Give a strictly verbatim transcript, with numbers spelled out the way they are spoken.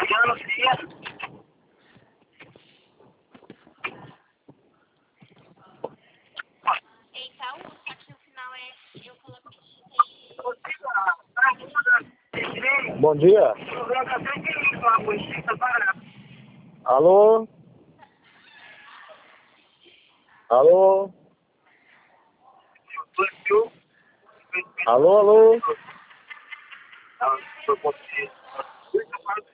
Eita, o só que no final é, eu coloco Bom dia. Alô? Alô? Alô, alô?